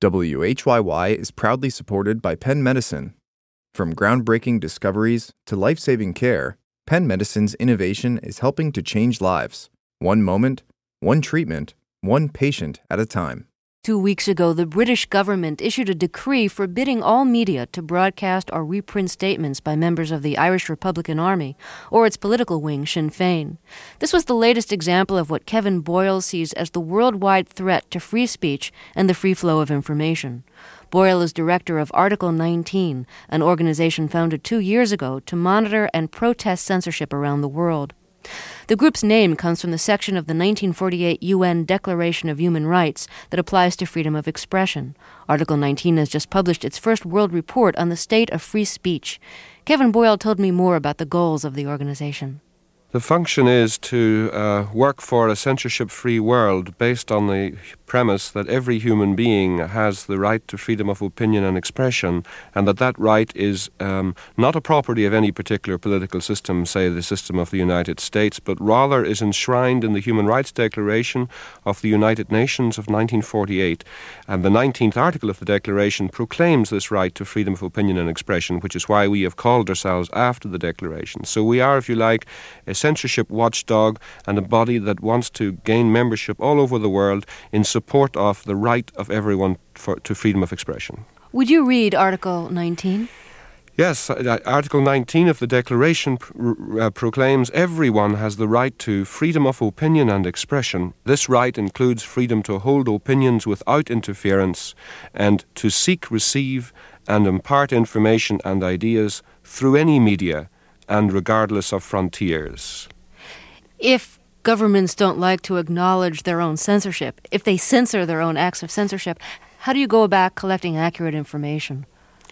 WHYY is proudly supported by Penn Medicine. From groundbreaking discoveries to life-saving care, Penn Medicine's innovation is helping to change lives. One moment, one treatment, one patient at a time. 2 weeks ago, the British government issued a decree forbidding all media to broadcast or reprint statements by members of the Irish Republican Army or its political wing, Sinn Féin. This was the latest example of what Kevin Boyle sees as the worldwide threat to free speech and the free flow of information. Boyle is director of Article 19, an organization founded 2 years ago to monitor and protest censorship around the world. The group's name comes from the section of the 1948 UN Declaration of Human Rights that applies to freedom of expression. Article 19 has just published its first world report on the state of free speech. Kevin Boyle told me more about the goals of the organization. The function is to work for a censorship-free world based on the premise that every human being has the right to freedom of opinion and expression, and that right is not a property of any particular political system, say the system of the United States, but rather is enshrined in the Human Rights Declaration of the United Nations of 1948. And the 19th article of the Declaration proclaims this right to freedom of opinion and expression, which is why we have called ourselves after the Declaration. So we are, if you like, a censorship watchdog and a body that wants to gain membership all over the world in support of the right of everyone to freedom of expression. Would you read Article 19? Yes, Article 19 of the Declaration proclaims everyone has the right to freedom of opinion and expression. This right includes freedom to hold opinions without interference and to seek, receive, and impart information and ideas through any media and regardless of frontiers. If governments don't like to acknowledge their own censorship, if they censor their own acts of censorship, how do you go about collecting accurate information?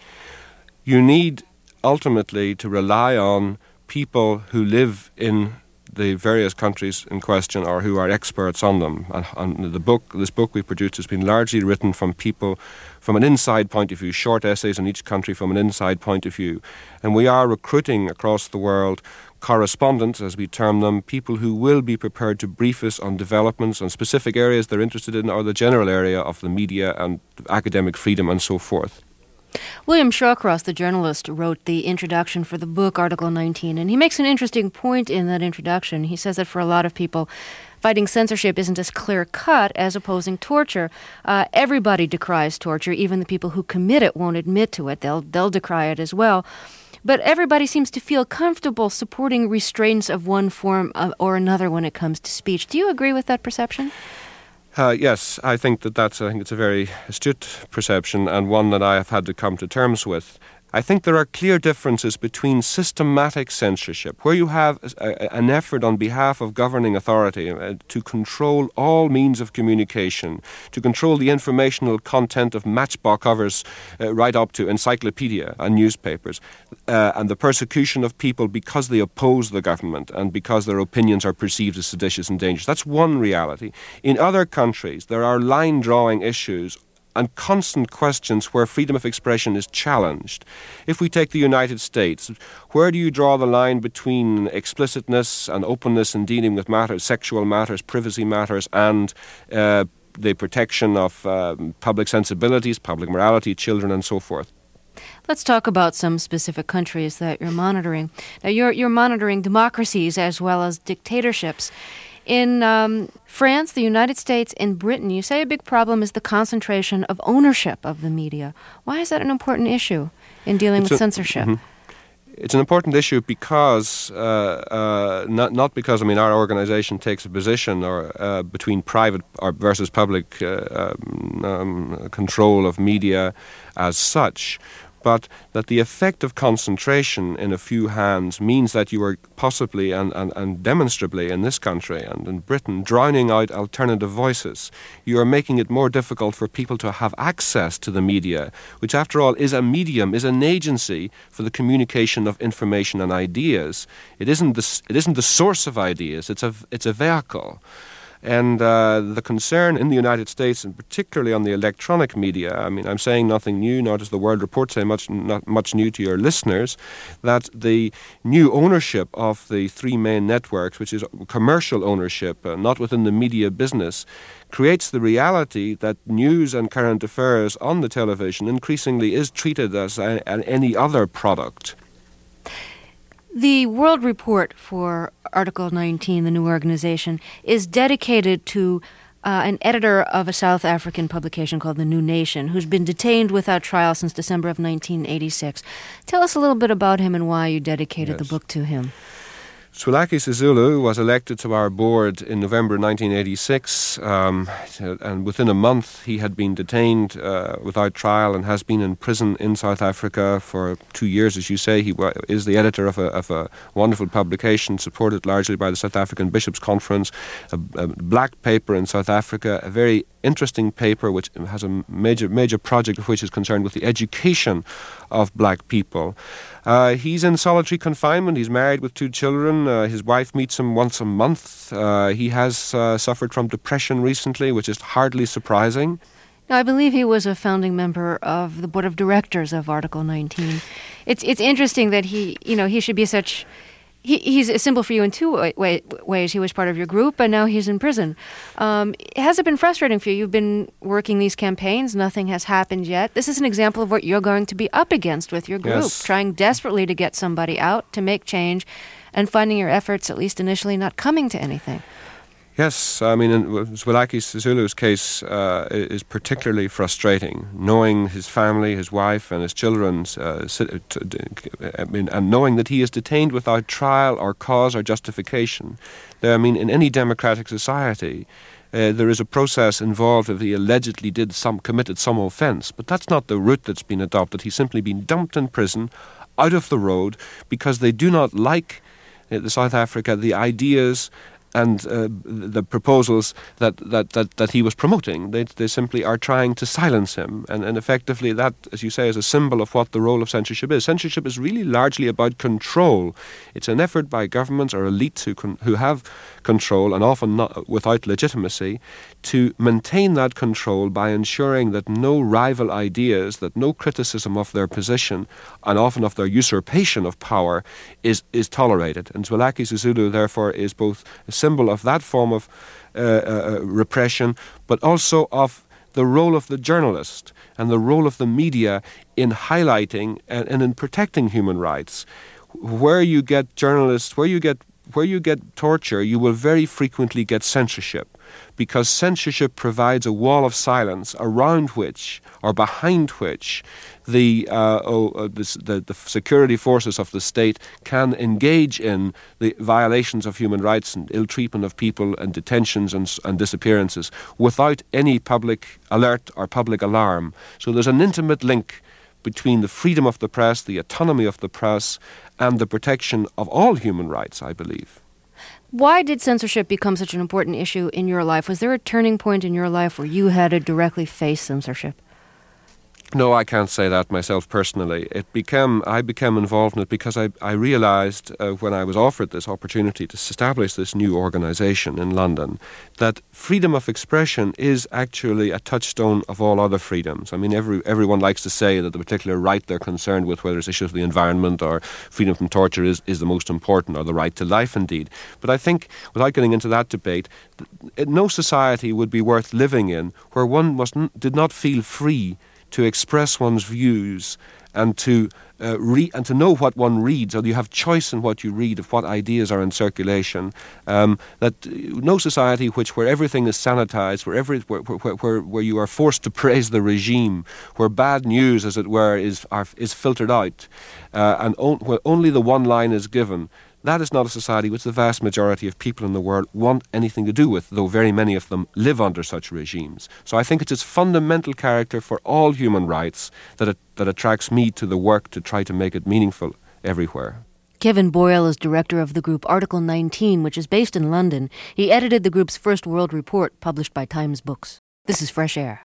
You need ultimately to rely on people who live in the various countries in question or who are experts on them. And this book we produced has been largely written from people from an inside point of view, short essays on each country from an inside point of view. And we are recruiting across the world correspondents, as we term them, people who will be prepared to brief us on developments on specific areas they're interested in or the general area of the media and academic freedom and so forth. William Shawcross, the journalist, wrote the introduction for the book, Article 19, and he makes an interesting point in that introduction. He says that for a lot of people, fighting censorship isn't as clear-cut as opposing torture. Everybody decries torture. Even the people who commit it won't admit to it. They'll decry it as well. But everybody seems to feel comfortable supporting restraints of one form or another when it comes to speech. Do you agree with that perception? Yes, I think it's a very astute perception and one that I have had to come to terms with. I think there are clear differences between systematic censorship, where you have an effort on behalf of governing authority to control all means of communication, to control the informational content of matchbox covers right up to encyclopedia and newspapers, and the persecution of people because they oppose the government and because their opinions are perceived as seditious and dangerous. That's one reality. In other countries, there are line-drawing issues and constant questions where freedom of expression is challenged. If we take the United States, where do you draw the line between explicitness and openness in dealing with matters, sexual matters, privacy matters, and the protection of public sensibilities, public morality, children, and so forth? Let's talk about some specific countries that you're monitoring. Now, you're monitoring democracies as well as dictatorships. In France, the United States, and Britain, you say a big problem is the concentration of ownership of the media. Why is that an important issue in dealing with censorship? It's an important issue because, not because, our organization takes a position or between private or versus public control of media as such, but that the effect of concentration in a few hands means that you are possibly and demonstrably in this country and in Britain drowning out alternative voices. You are making it more difficult for people to have access to the media, which after all is a medium, is an agency for the communication of information and ideas. It isn't the source of ideas, it's a vehicle. And the concern in the United States, and particularly on the electronic media, I mean, I'm saying nothing new, nor does the World Report say not much new to your listeners, that the new ownership of the three main networks, which is commercial ownership, not within the media business, creates the reality that news and current affairs on the television increasingly is treated as any other product. The World Report for Article 19, the new organization, is dedicated to an editor of a South African publication called The New Nation, who's been detained without trial since December of 1986. Tell us a little bit about him and why you dedicated the book to him. Zwelakhe Sisulu was elected to our board in November 1986, and within a month he had been detained without trial and has been in prison in South Africa for 2 years, as you say. He is the editor of a wonderful publication supported largely by the South African Bishops' Conference, a black paper in South Africa, a very interesting paper which has a major project of which is concerned with the education of black people. He's in solitary confinement. He's married with 2 children. His wife meets him once a month. He has suffered from depression recently, which is hardly surprising. Now, I believe he was a founding member of the board of directors of Article 19. It's interesting that he should be such. He's a symbol for you in 2 ways. He was part of your group, and now he's in prison. Has it been frustrating for you? You've been working these campaigns. Nothing has happened yet. This is an example of what you're going to be up against with your group, yes. Trying desperately to get somebody out, to make change, and finding your efforts, at least initially, not coming to anything. Yes, I mean, in Zwelakhe Sisulu's case is particularly frustrating, knowing his family, his wife and his children, and knowing that he is detained without trial or cause or justification. I mean, in any democratic society, there is a process involved if he allegedly committed some offence, but that's not the route that's been adopted. He's simply been dumped in prison, out of the road, because they do not like the South Africa, the ideas and the proposals that he was promoting. They simply are trying to silence him. And effectively that, as you say, is a symbol of what the role of censorship is. Censorship is really largely about control. It's an effort by governments or elites who have control, and often not without legitimacy, to maintain that control by ensuring that no rival ideas, that no criticism of their position, and often of their usurpation of power, is tolerated. And Zwelakhe Sisulu, therefore, is both a symbol of that form of repression, but also of the role of the journalist and the role of the media in highlighting and in protecting human rights. Where you get journalists, where you get torture, you will very frequently get censorship, because censorship provides a wall of silence around which or behind which the security forces of the state can engage in the violations of human rights and ill treatment of people and detentions and disappearances without any public alert or public alarm. So there's an intimate link between the freedom of the press, the autonomy of the press, and the protection of all human rights, I believe. Why did censorship become such an important issue in your life? Was there a turning point in your life where you had to directly face censorship? No, I can't say that myself personally. I became involved in it because I realised when I was offered this opportunity to establish this new organisation in London that freedom of expression is actually a touchstone of all other freedoms. I mean, everyone likes to say that the particular right they're concerned with, whether it's issues of the environment or freedom from torture, is the most important, or the right to life indeed. But I think, without getting into that debate, no society would be worth living in where one did not feel free to express one's views and to know what one reads, or you have choice in what you read of what ideas are in circulation. That no society where everything is sanitized, where you are forced to praise the regime, where bad news, as it were, is filtered out, and where only the one line is given. That is not a society which the vast majority of people in the world want anything to do with, though very many of them live under such regimes. So I think it's its fundamental character for all human rights that attracts me to the work to try to make it meaningful everywhere. Kevin Boyle is director of the group Article 19, which is based in London. He edited the group's first World Report, published by Times Books. This is Fresh Air.